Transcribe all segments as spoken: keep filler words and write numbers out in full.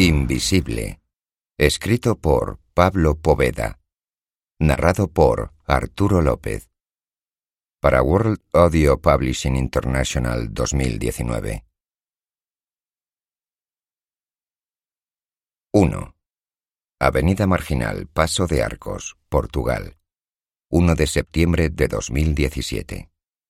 Invisible. Escrito por Pablo Poveda. Narrado por Arturo López. Para World Audio Publishing International dos mil diecinueve. uno. Avenida Marginal, Paso de Arcos, Portugal. primero de septiembre de dos mil diecisiete.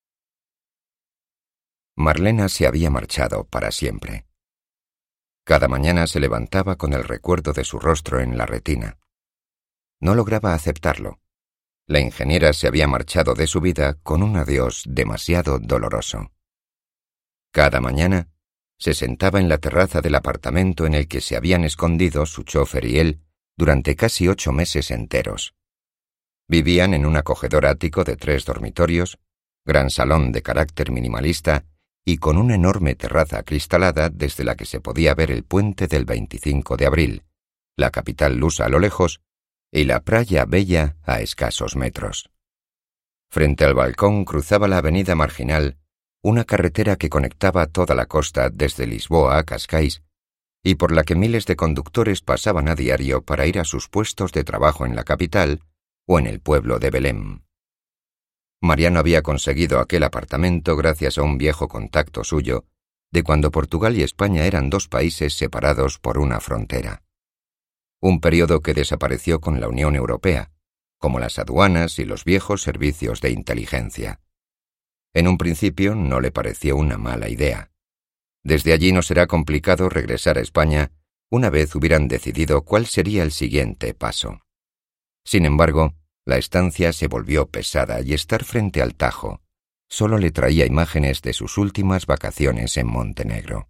Marlena se había marchado para siempre. Cada mañana se levantaba con el recuerdo de su rostro en la retina. No lograba aceptarlo. La ingeniera se había marchado de su vida con un adiós demasiado doloroso. Cada mañana se sentaba en la terraza del apartamento en el que se habían escondido su chofer y él durante casi ocho meses enteros. Vivían en un acogedor ático de tres dormitorios, gran salón de carácter minimalista y con una enorme terraza acristalada desde la que se podía ver el puente del veinticinco de abril, la capital lusa a lo lejos y la Praia Bella a escasos metros. Frente al balcón cruzaba la avenida Marginal, una carretera que conectaba toda la costa desde Lisboa a Cascais y por la que miles de conductores pasaban a diario para ir a sus puestos de trabajo en la capital o en el pueblo de Belém. Mariano había conseguido aquel apartamento gracias a un viejo contacto suyo, de cuando Portugal y España eran dos países separados por una frontera. Un periodo que desapareció con la Unión Europea, como las aduanas y los viejos servicios de inteligencia. En un principio no le pareció una mala idea. Desde allí no será complicado regresar a España una vez hubieran decidido cuál sería el siguiente paso. Sin embargo, la estancia se volvió pesada y estar frente al Tajo solo le traía imágenes de sus últimas vacaciones en Montenegro.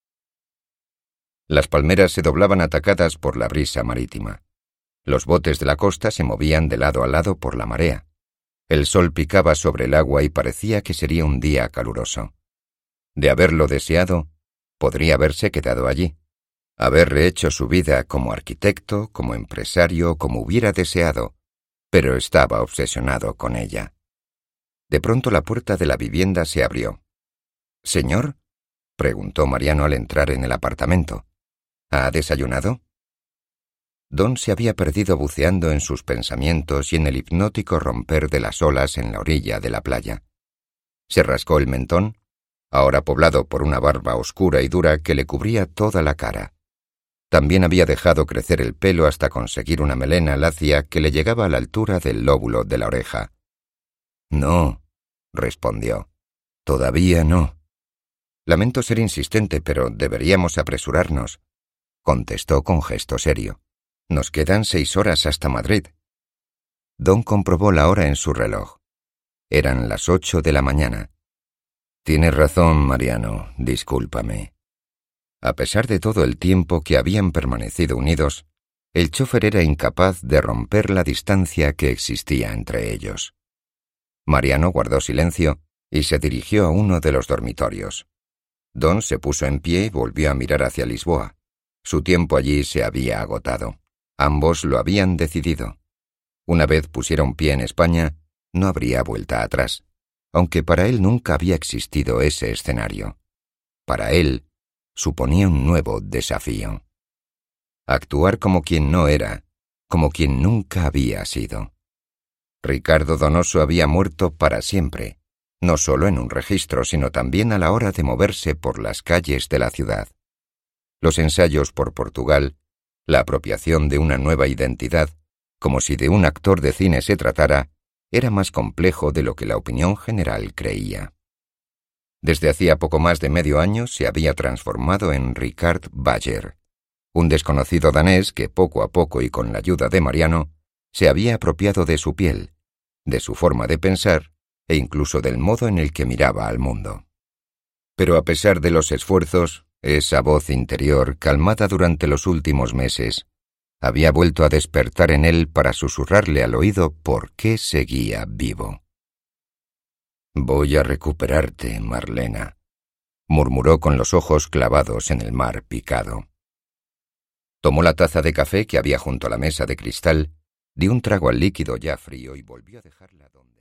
Las palmeras se doblaban atacadas por la brisa marítima. Los botes de la costa se movían de lado a lado por la marea. El sol picaba sobre el agua y parecía que sería un día caluroso. De haberlo deseado, podría haberse quedado allí, haber rehecho su vida como arquitecto, como empresario, como hubiera deseado, pero estaba obsesionado con ella. De pronto la puerta de la vivienda se abrió. «¿Señor?», preguntó Mariano al entrar en el apartamento. «¿Ha desayunado?». Don se había perdido buceando en sus pensamientos y en el hipnótico romper de las olas en la orilla de la playa. Se rascó el mentón, ahora poblado por una barba oscura y dura que le cubría toda la cara. También había dejado crecer el pelo hasta conseguir una melena lacia que le llegaba a la altura del lóbulo de la oreja. «No», respondió, «todavía no». «Lamento ser insistente, pero deberíamos apresurarnos», contestó con gesto serio. «Nos quedan seis horas hasta Madrid». Don comprobó la hora en su reloj. Eran las ocho de la mañana. «Tienes razón, Mariano, discúlpame». A pesar de todo el tiempo que habían permanecido unidos, el chofer era incapaz de romper la distancia que existía entre ellos. Mariano guardó silencio y se dirigió a uno de los dormitorios. Don se puso en pie y volvió a mirar hacia Lisboa. Su tiempo allí se había agotado. Ambos lo habían decidido. Una vez pusiera un pie en España, no habría vuelta atrás, aunque para él nunca había existido ese escenario. Para él, suponía un nuevo desafío. Actuar como quien no era, como quien nunca había sido. Ricardo Donoso había muerto para siempre, no solo en un registro, sino también a la hora de moverse por las calles de la ciudad. Los ensayos por Portugal, la apropiación de una nueva identidad, como si de un actor de cine se tratara, era más complejo de lo que la opinión general creía. Desde hacía poco más de medio año se había transformado en Richard Bager, un desconocido danés que poco a poco y con la ayuda de Mariano se había apropiado de su piel, de su forma de pensar e incluso del modo en el que miraba al mundo. Pero a pesar de los esfuerzos, esa voz interior, calmada durante los últimos meses, había vuelto a despertar en él para susurrarle al oído por qué seguía vivo. «Voy a recuperarte, Marlena», murmuró con los ojos clavados en el mar picado. Tomó la taza de café que había junto a la mesa de cristal, dio un trago al líquido ya frío y volvió a dejarla donde